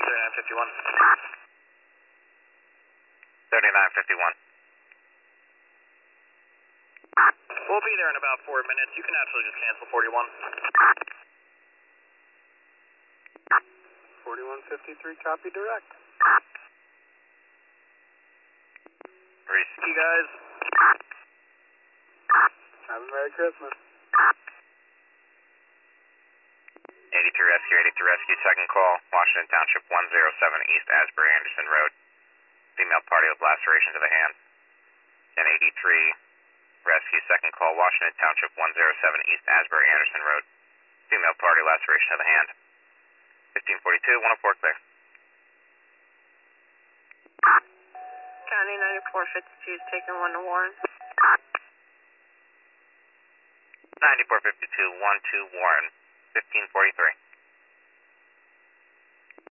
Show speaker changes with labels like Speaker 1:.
Speaker 1: 3951.
Speaker 2: 3951.
Speaker 1: We'll be there in about 4 minutes. You can actually just cancel 41.
Speaker 3: 4153, copy direct.
Speaker 2: Reese.
Speaker 1: You guys.
Speaker 3: Have a Merry Christmas.
Speaker 2: 83 Rescue, second call, Washington Township 107 East Asbury Anderson Road. Female party with laceration to the hand. 1083 Rescue, second call, Washington Township 107 East Asbury Anderson Road. Female party, laceration to the hand. 1542, 104 clear.
Speaker 4: County 9452 is taking 1 to Warren.
Speaker 2: 9452, 1 to Warren. 1543.